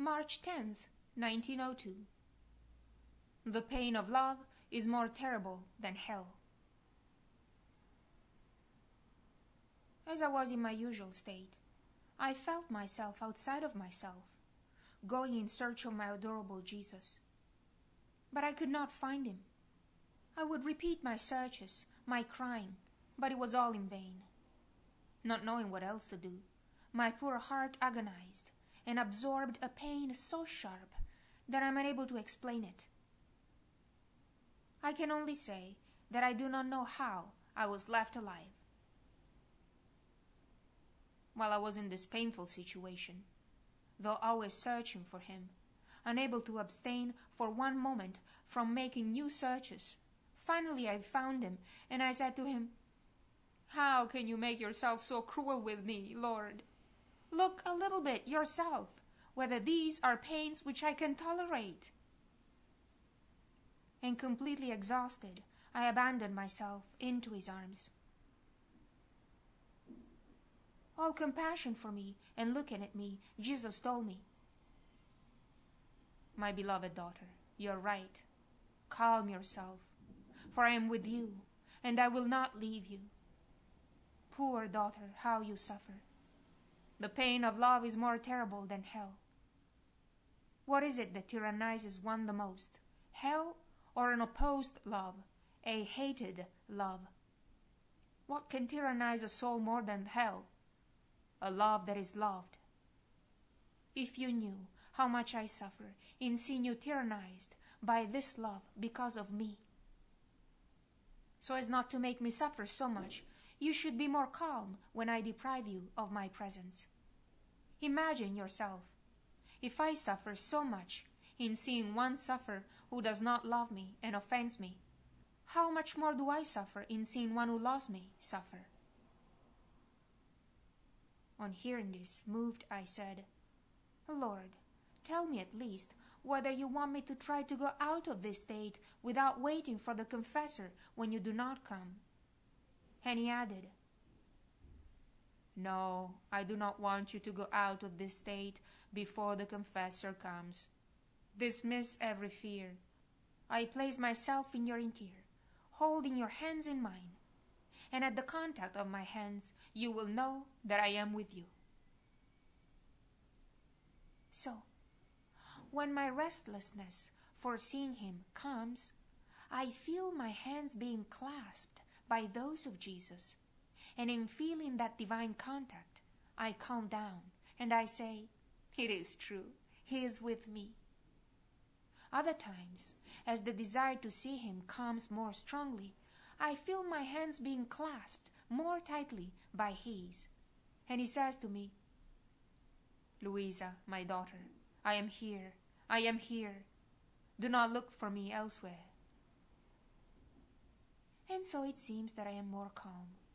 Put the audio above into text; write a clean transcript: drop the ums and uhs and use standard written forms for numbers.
March 10th, 1902. The pain of love is more terrible than hell. As I was in my usual state, I felt myself outside of myself, going in search of my adorable Jesus. But I could not find him. I would repeat my searches, my crying, but it was all in vain. Not knowing what else to do, my poor heart agonized and absorbed a pain so sharp that I am unable to explain it. I can only say that I do not know how I was left alive. While I was in this painful situation, though always searching for him, unable to abstain for one moment from making new searches, finally I found him, and I said to him, "How can you make yourself so cruel with me, Lord? Look a little bit yourself, whether these are pains which I can tolerate." And completely exhausted, I abandoned myself into his arms. All compassion for me, and looking at me, Jesus told me, "My beloved daughter, you are right. Calm yourself, for I am with you, and I will not leave you. Poor daughter, how you suffer! The pain of love is more terrible than hell. What is it that tyrannizes one the most, hell or an opposed love, a hated love? What can tyrannize a soul more than hell? A love that is loved. If you knew how much I suffer in seeing you tyrannized by this love because of me. So as not to make me suffer so much, you should be more calm when I deprive you of my presence. Imagine yourself, if I suffer so much in seeing one suffer who does not love me and offends me, how much more do I suffer in seeing one who loves me suffer?" On hearing this, moved, I said, "Lord, tell me at least whether you want me to try to go out of this state without waiting for the confessor when you do not come." And he added, "No, I do not want you to go out of this state before the confessor comes. Dismiss every fear. I place myself in your interior, holding your hands in mine, and at the contact of my hands you will know that I am with you." So, when my restlessness for seeing him comes, I feel my hands being clasped by those of Jesus, and in feeling that divine contact, I calm down, and I say, "It is true, he is with me." Other times, as the desire to see him comes more strongly, I feel my hands being clasped more tightly by his, and he says to me, "Louisa, my daughter, I am here, I am here. Do not look for me elsewhere." And so it seems that I am more calm.